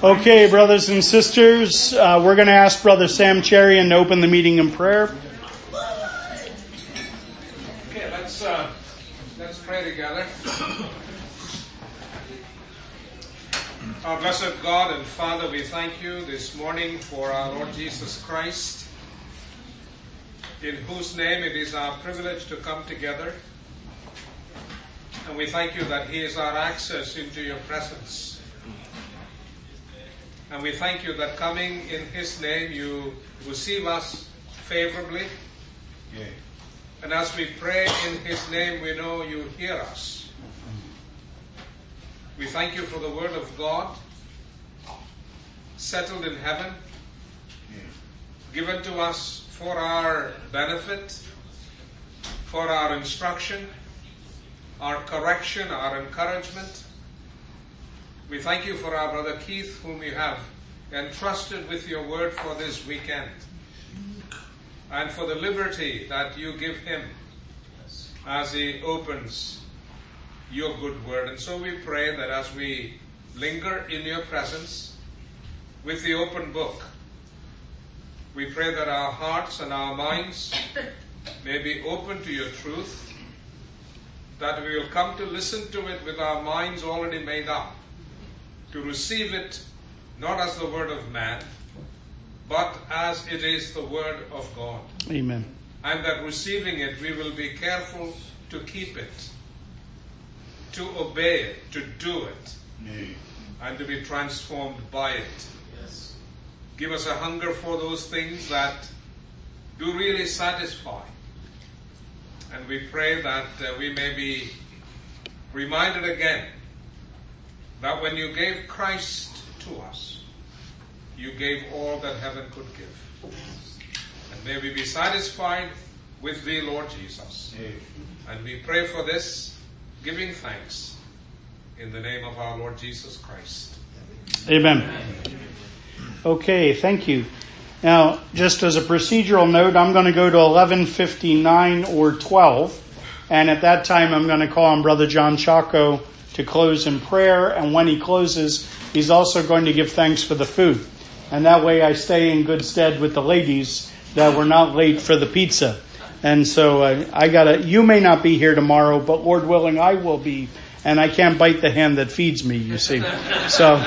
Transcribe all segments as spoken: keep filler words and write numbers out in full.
Okay, brothers and sisters, uh, we're going to ask Brother Sam Cherian to open the meeting in prayer. Okay, let's uh, let's pray together. Our blessed God and Father, we thank you this morning for our Lord Jesus Christ, in whose name it is our privilege to come together. And we thank you that He is our access into your presence. And we thank you that coming in His name, you receive us favorably. Yeah. And as we pray in His name, we know you hear us. We thank you for the Word of God, settled in heaven, yeah. given to us for our benefit, for our instruction, our correction, our encouragement. We thank you for our brother Keith, whom you have entrusted with your word for this weekend, and for the liberty that you give him as he opens your good word. And so we pray that as we linger in your presence with the open book, we pray that our hearts and our minds may be open to your truth, that we will come to listen to it with our minds already made up, to receive it not as the word of man, but as it is the word of God. Amen. And that receiving it, we will be careful to keep it, to obey it, to do it, Amen. And to be transformed by it. Yes. Give us a hunger for those things that do really satisfy. And we pray that uh, we may be reminded again that when you gave Christ to us, you gave all that heaven could give. And may we be satisfied with thee, Lord Jesus. Amen. And we pray for this, giving thanks in the name of our Lord Jesus Christ. Amen. Okay, thank you. Now, just as a procedural note, I'm going to go to eleven fifty-nine or twelve. And at that time, I'm going to call on Brother John Chaco to close in prayer. And when he closes, he's also going to give thanks for the food. And that way I stay in good stead with the ladies that we're not late for the pizza. And so uh, I gotta, you may not be here tomorrow, but Lord willing, I will be. And I can't bite the hand that feeds me, you see. So,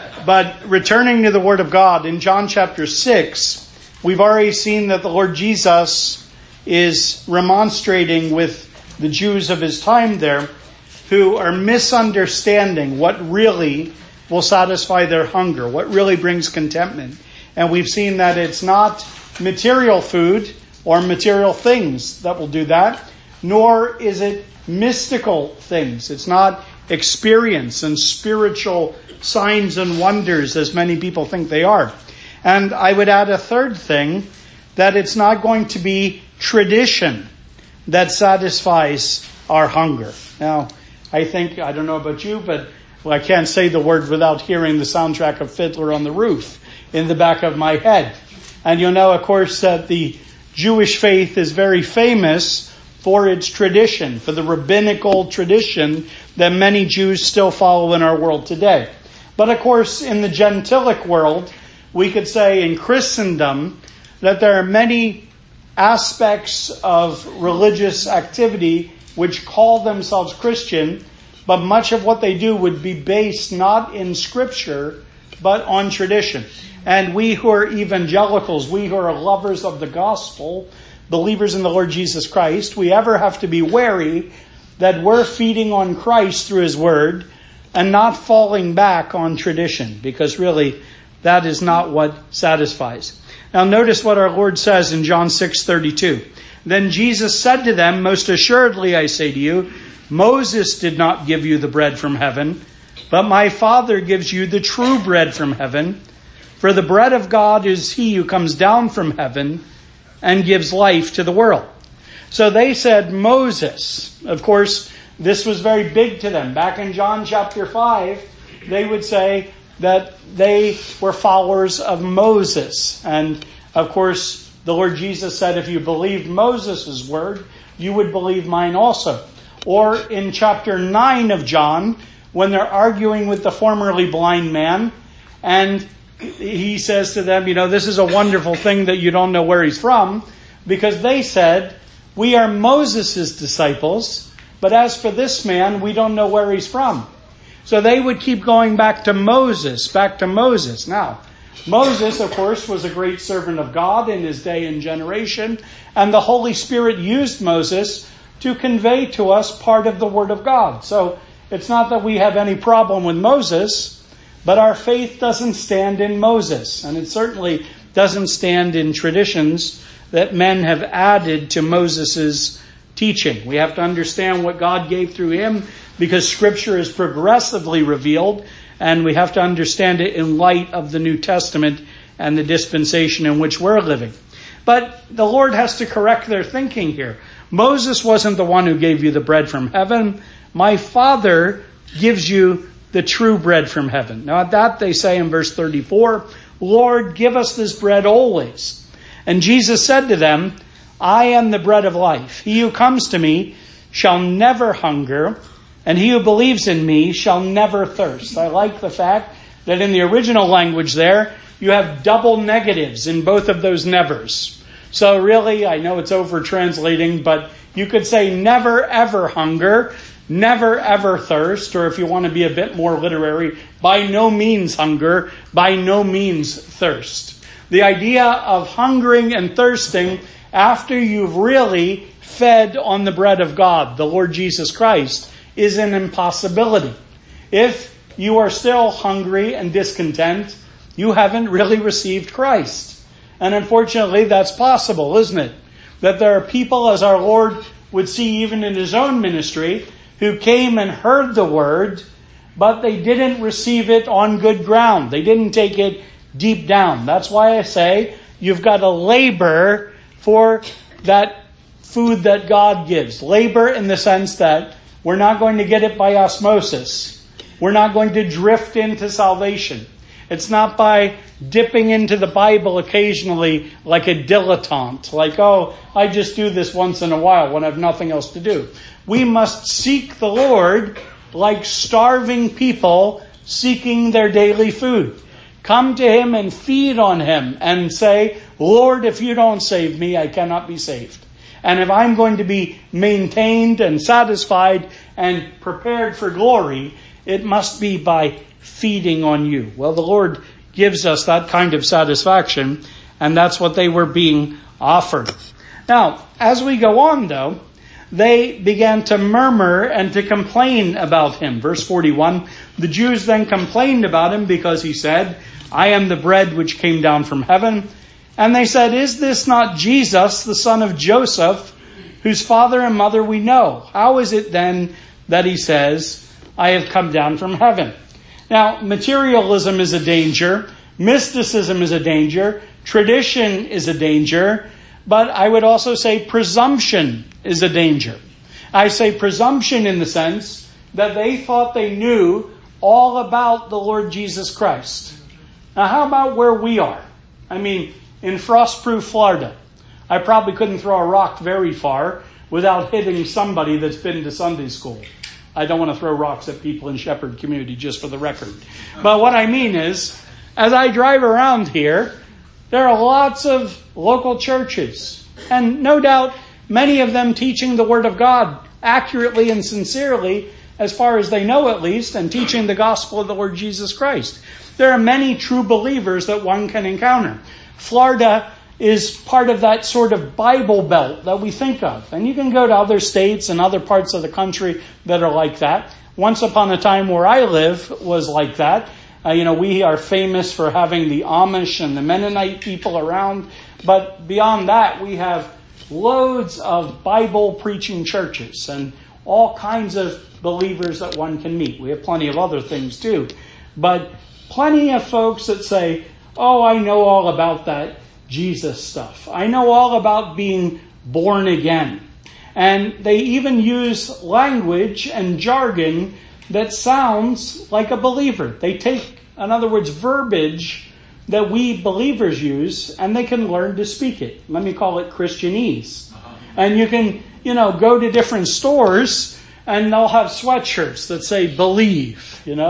but returning to the Word of God, in John chapter six, we've already seen that the Lord Jesus is remonstrating with the Jews of his time there, who are misunderstanding what really will satisfy their hunger, what really brings contentment. And we've seen that it's not material food or material things that will do that, nor is it mystical things. It's not experience and spiritual signs and wonders as many people think they are. And I would add a third thing, that it's not going to be tradition that satisfies our hunger. Now, I think, I don't know about you, but well, I can't say the word without hearing the soundtrack of Fiddler on the Roof in the back of my head. And you know, of course, that the Jewish faith is very famous for its tradition, for the rabbinical tradition that many Jews still follow in our world today. But of course, in the Gentilic world, we could say in Christendom that there are many aspects of religious activity which call themselves Christian, but much of what they do would be based not in Scripture, but on tradition. And we who are evangelicals, we who are lovers of the gospel, believers in the Lord Jesus Christ, we ever have to be wary that we're feeding on Christ through His Word and not falling back on tradition, because really that is not what satisfies. Now notice what our Lord says in John six thirty-two. Then Jesus said to them, most assuredly I say to you, Moses did not give you the bread from heaven, but my Father gives you the true bread from heaven. For the bread of God is he who comes down from heaven and gives life to the world. So they said Moses. Of course, this was very big to them. Back in John chapter five, they would say that they were followers of Moses. And of course, the Lord Jesus said, if you believed Moses' word, you would believe mine also. Or in chapter nine of John, when they're arguing with the formerly blind man, And he says to them, you know, this is a wonderful thing that you don't know where he's from, because they said, we are Moses' disciples, but as for this man, we don't know where he's from. So they would keep going back to Moses, back to Moses. Now, Moses, of course, was a great servant of God in his day and generation, and the Holy Spirit used Moses to convey to us part of the Word of God. So it's not that we have any problem with Moses, but our faith doesn't stand in Moses, and it certainly doesn't stand in traditions that men have added to Moses' teaching. We have to understand what God gave through him, because Scripture is progressively revealed, and we have to understand it in light of the New Testament and the dispensation in which we're living. But the Lord has to correct their thinking here. Moses wasn't the one who gave you the bread from heaven. My Father gives you the true bread from heaven. Now at that they say in verse thirty-four, Lord, give us this bread always. And Jesus said to them, I am the bread of life. He who comes to me shall never hunger, and he who believes in me shall never thirst. I like the fact that in the original language there, you have double negatives in both of those nevers. So really, I know it's over translating, but you could say never ever hunger, never ever thirst, or if you want to be a bit more literary, by no means hunger, by no means thirst. The idea of hungering and thirsting after you've really fed on the bread of God, the Lord Jesus Christ, is an impossibility. If you are still hungry and discontent, you haven't really received Christ. And unfortunately, that's possible, isn't it? That there are people, as our Lord would see even in his own ministry, who came and heard the word, but they didn't receive it on good ground. They didn't take it deep down. That's why I say you've got to labor for that food that God gives. Labor in the sense that we're not going to get it by osmosis. We're not going to drift into salvation. It's not by dipping into the Bible occasionally like a dilettante. Like, oh, I just do this once in a while when I have nothing else to do. We must seek the Lord like starving people seeking their daily food. Come to him and feed on him and say, Lord, if you don't save me, I cannot be saved. And if I'm going to be maintained and satisfied and prepared for glory, it must be by feeding on you. Well, the Lord gives us that kind of satisfaction, and that's what they were being offered. Now, as we go on, though, they began to murmur and to complain about him. Verse forty-one, the Jews then complained about him because he said, I am the bread which came down from heaven. And they said, is this not Jesus, the son of Joseph, whose father and mother we know? How is it then that he says, I have come down from heaven? Now, materialism is a danger. Mysticism is a danger. Tradition is a danger. But I would also say presumption is a danger. I say presumption in the sense that they thought they knew all about the Lord Jesus Christ. Now, how about where we are? I mean, in Frostproof, Florida, I probably couldn't throw a rock very far without hitting somebody that's been to Sunday school. I don't want to throw rocks at people in Shepherd community, just for the record. But what I mean is, as I drive around here, there are lots of local churches. And no doubt, many of them teaching the Word of God accurately and sincerely, as far as they know at least, and teaching the gospel of the Lord Jesus Christ. There are many true believers that one can encounter. Florida is part of that sort of Bible belt that we think of. And you can go to other states and other parts of the country that are like that. Once upon a time where I live was like that. Uh, you know, we are famous for having the Amish and the Mennonite people around. But beyond that, we have loads of Bible preaching churches and all kinds of believers that one can meet. We have plenty of other things too. But plenty of folks that say, oh, I know all about that Jesus stuff. I know all about being born again. And they even use language and jargon that sounds like a believer. They take, in other words, verbiage that we believers use, and they can learn to speak it. Let me call it Christianese. And you can, you know, go to different stores and they'll have sweatshirts that say believe, you know,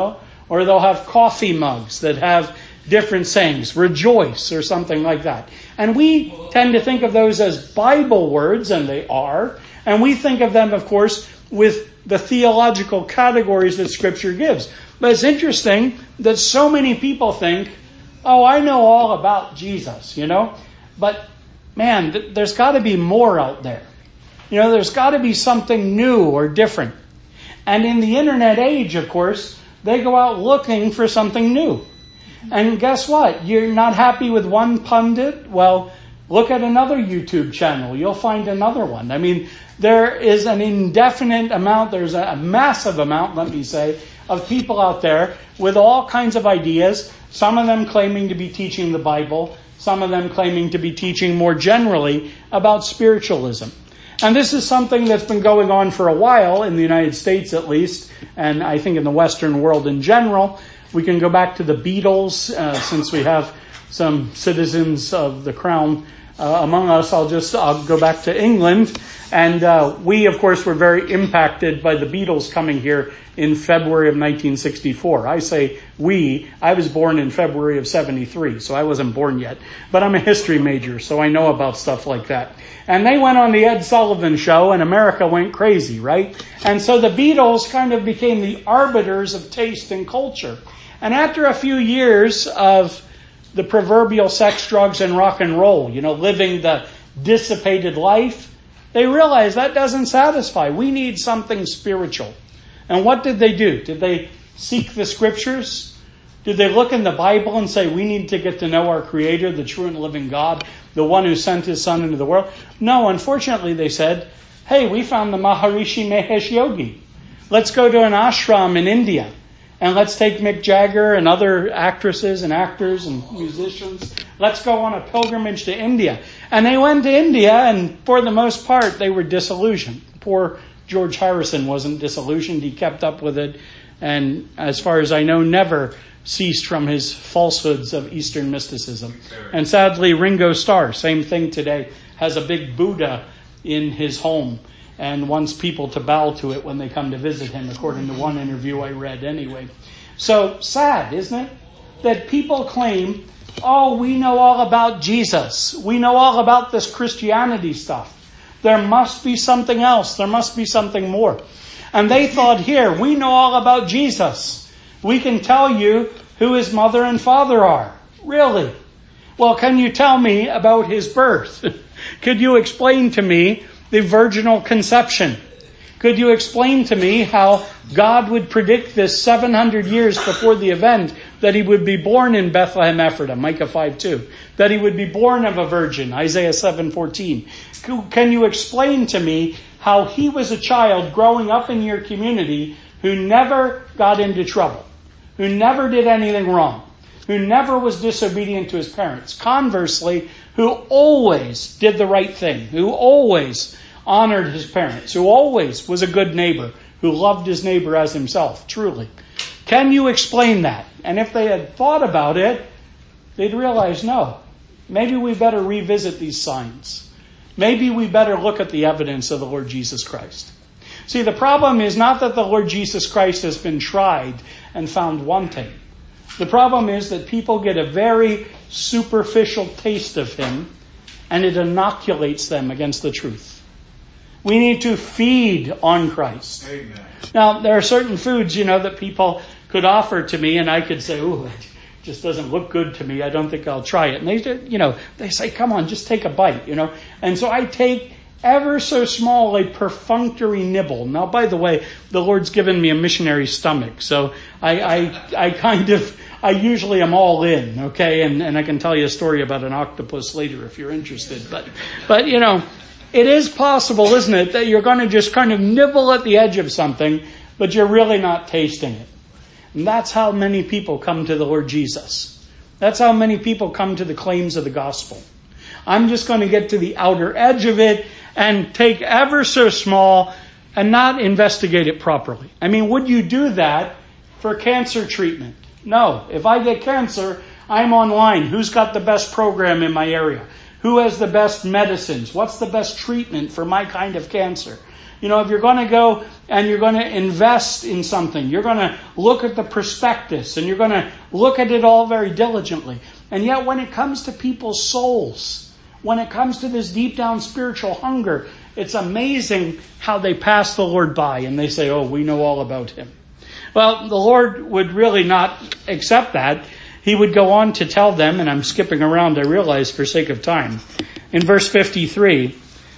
Or they'll have coffee mugs that have different sayings, rejoice or something like that. And we tend to think of those as Bible words, and they are. And we think of them, of course, with the theological categories that Scripture gives. But it's interesting that so many people think, oh, I know all about Jesus, you know. But, man, th- there's got to be more out there. You know, there's got to be something new or different. And in the internet age, of course, they go out looking for something new. And guess what? You're not happy with one pundit? Well, look at another YouTube channel. You'll find another one. I mean, there is an indefinite amount, there's a massive amount, let me say, of people out there with all kinds of ideas, some of them claiming to be teaching the Bible, some of them claiming to be teaching more generally about spiritualism. And this is something that's been going on for a while, in the United States at least, and I think in the Western world in general. We can go back to the Beatles, uh, since we have some citizens of the crown uh, among us. I'll just I'll go back to England. And uh, we, of course, were very impacted by the Beatles coming here in February of nineteen sixty-four. I say we. I was born in February of seventy-three, so I wasn't born yet. But I'm a history major, so I know about stuff like that. And they went on the Ed Sullivan Show, and America went crazy, right? And so the Beatles kind of became the arbiters of taste and culture. And after a few years of the proverbial sex, drugs, and rock and roll, you know, living the dissipated life, they realized that doesn't satisfy. We need something spiritual. And what did they do? Did they seek the Scriptures? Did they look in the Bible and say, we need to get to know our Creator, the true and living God, the one who sent His Son into the world? No, unfortunately, they said, hey, we found the Maharishi Mahesh Yogi. Let's go to an ashram in India. And let's take Mick Jagger and other actresses and actors and musicians. Let's go on a pilgrimage to India. And they went to India, and for the most part, they were disillusioned. Poor George Harrison wasn't disillusioned. He kept up with it. And as far as I know, never ceased from his falsehoods of Eastern mysticism. And sadly, Ringo Starr, same thing today, has a big Buddha in his home and wants people to bow to it when they come to visit him, according to one interview I read anyway. So sad, isn't it? That people claim, oh, we know all about Jesus. We know all about this Christianity stuff. There must be something else. There must be something more. And they thought, here, we know all about Jesus. We can tell you who His mother and father are. Really? Well, can you tell me about His birth? Could you explain to me the virginal conception? Could you explain to me how God would predict this seven hundred years before the event, that He would be born in Bethlehem Ephratah, Micah five two, that He would be born of a virgin, Isaiah seven fourteen. Can you explain to me how He was a child growing up in your community who never got into trouble, who never did anything wrong, who never was disobedient to his parents? Conversely, who always did the right thing, who always honored his parents, who always was a good neighbor, who loved his neighbor as himself, truly. Can you explain that? And if they had thought about it, they'd realize, no, maybe we better revisit these signs. Maybe we better look at the evidence of the Lord Jesus Christ. See, the problem is not that the Lord Jesus Christ has been tried and found wanting. The problem is that people get a very superficial taste of Him, and it inoculates them against the truth. We need to feed on Christ. Amen. Now, there are certain foods, you know, that people could offer to me, and I could say, "Ooh, it just doesn't look good to me. I don't think I'll try it." And they, you know, they say, "Come on, just take a bite," you know. And so I take ever so small a perfunctory nibble. Now, by the way, the Lord's given me a missionary stomach, so I, I, I kind of, I usually am all in, okay? And, and I can tell you a story about an octopus later if you're interested. But, but you know, it is possible, isn't it, that you're going to just kind of nibble at the edge of something, but you're really not tasting it. And that's how many people come to the Lord Jesus. That's how many people come to the claims of the gospel. I'm just going to get to the outer edge of it and take ever so small and not investigate it properly. I mean, would you do that for cancer treatment? No. If I get cancer, I'm online. Who's got the best program in my area? Who has the best medicines? What's the best treatment for my kind of cancer? You know, if you're going to go and you're going to invest in something, you're going to look at the prospectus and you're going to look at it all very diligently. And yet when it comes to people's souls, when it comes to this deep down spiritual hunger, it's amazing how they pass the Lord by and they say, oh, we know all about him. Well, the Lord would really not accept that. He would go on to tell them, and I'm skipping around, I realize, for sake of time. In verse fifty-three,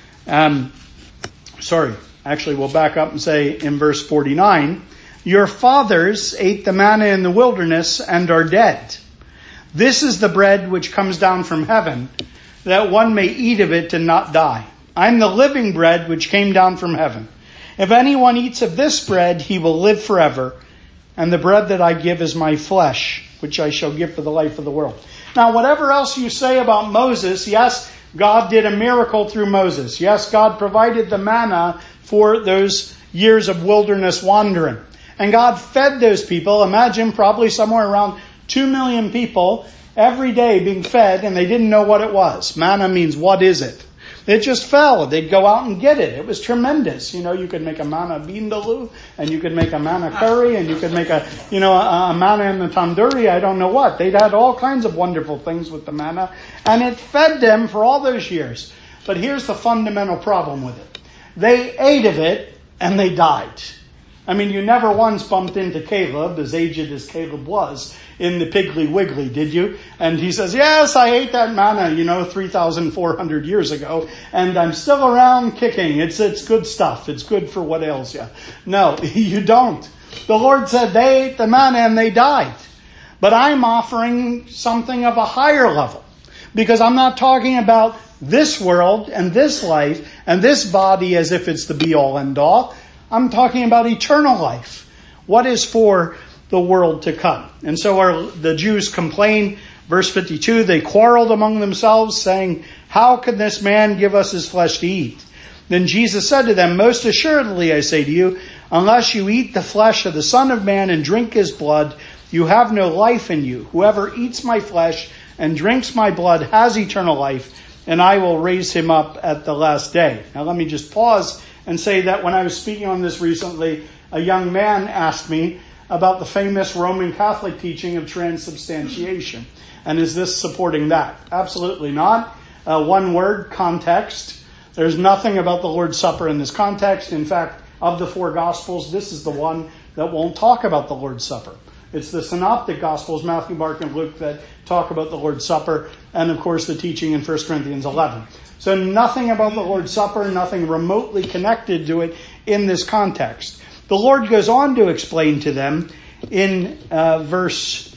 um, sorry, actually we'll back up and say in verse forty-nine, your fathers ate the manna in the wilderness and are dead. This is the bread which comes down from heaven, that one may eat of it and not die. I'm the living bread which came down from heaven. If anyone eats of this bread, he will live forever. And the bread that I give is my flesh, which I shall give for the life of the world. Now, whatever else you say about Moses, yes, God did a miracle through Moses. Yes, God provided the manna for those years of wilderness wandering. And God fed those people. Imagine probably somewhere around two million people every day being fed, and they didn't know what it was. Manna means, what is it? It just fell. They'd go out and get it. It was tremendous. You know, you could make a manna vindaloo, and you could make a manna curry, and you could make a, you know, a, a manna in the tandoori, I don't know what. They'd had all kinds of wonderful things with the manna, and it fed them for all those years. But here's the fundamental problem with it. They ate of it, and they died. I mean, you never once bumped into Caleb, as aged as Caleb was, in the Piggly Wiggly, did you? And he says, yes, I ate that manna, you know, three thousand four hundred years ago, and I'm still around kicking. It's, it's good stuff. It's good for what ails you. No, you don't. The Lord said they ate the manna and they died. But I'm offering something of a higher level, because I'm not talking about this world and this life and this body as if it's the be-all end-all. I'm talking about eternal life. What is for the world to come? And so our, the Jews complain, verse fifty-two, they quarreled among themselves, saying, how can this man give us his flesh to eat? Then Jesus said to them, most assuredly I say to you, unless you eat the flesh of the Son of Man and drink his blood, you have no life in you. Whoever eats my flesh and drinks my blood has eternal life, and I will raise him up at the last day. Now let me just pause and say that when I was speaking on this recently, a young man asked me about the famous Roman Catholic teaching of transubstantiation. And is this supporting that? Absolutely not. Uh, one word, context. There's nothing about the Lord's Supper in this context. In fact, of the four Gospels, this is the one that won't talk about the Lord's Supper. It's the Synoptic Gospels, Matthew, Mark, and Luke, that talk about the Lord's Supper, and of course the teaching in First Corinthians eleven. So nothing about the Lord's Supper, nothing remotely connected to it in this context. The Lord goes on to explain to them in uh, verse,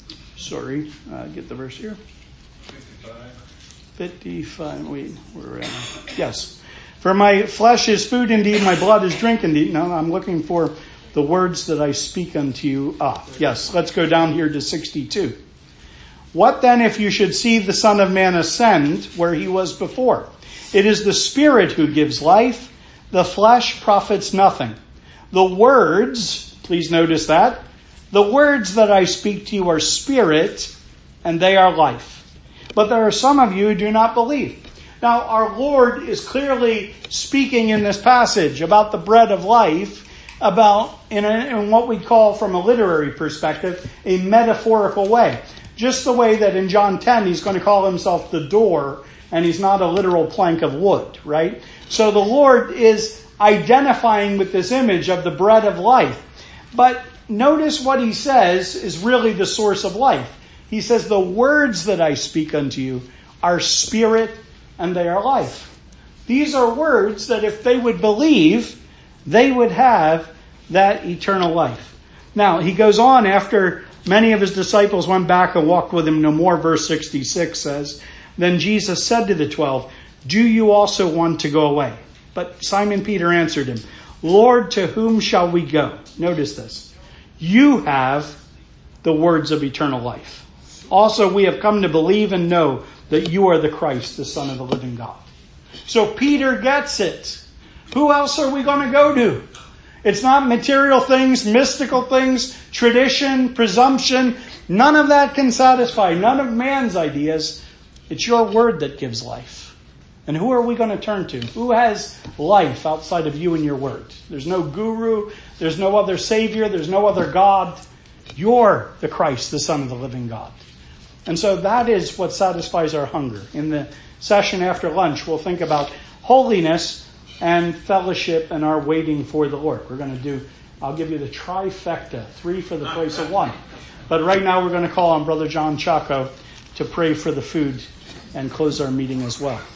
sorry, uh, get the verse here. fifty-five. fifty-five, wait, where am I? Yes. For my flesh is food indeed, my blood is drink indeed. No, I'm looking for the words that I speak unto you. Ah, yes, let's go down here to sixty-two. What then if you should see the Son of Man ascend where he was before? It is the Spirit who gives life. The flesh profits nothing. The words, please notice that, the words that I speak to you are spirit and they are life. But there are some of you who do not believe. Now, our Lord is clearly speaking in this passage about the bread of life, about, in, a, in what we call from a literary perspective, a metaphorical way. Just the way that in John ten, he's going to call himself the door, and he's not a literal plank of wood, right? So the Lord is identifying with this image of the bread of life. But notice what he says is really the source of life. He says, the words that I speak unto you are spirit and they are life. These are words that if they would believe, they would have that eternal life. Now, he goes on after many of his disciples went back and walked with him no more. Verse sixty-six says, then Jesus said to the twelve, do you also want to go away? But Simon Peter answered him, Lord, to whom shall we go? Notice this. You have the words of eternal life. Also, we have come to believe and know that you are the Christ, the Son of the living God. So Peter gets it. Who else are we going to go to? It's not material things, mystical things, tradition, presumption. None of that can satisfy. None of man's ideas. It's your word that gives life. And who are we going to turn to? Who has life outside of you and your word? There's no guru. There's no other savior. There's no other God. You're the Christ, the Son of the living God. And so that is what satisfies our hunger. In the session after lunch, we'll think about holiness and fellowship and our waiting for the Lord. We're going to do, I'll give you the trifecta, three for the price of one. But right now we're going to call on Brother John Chaco to pray for the food and close our meeting as well.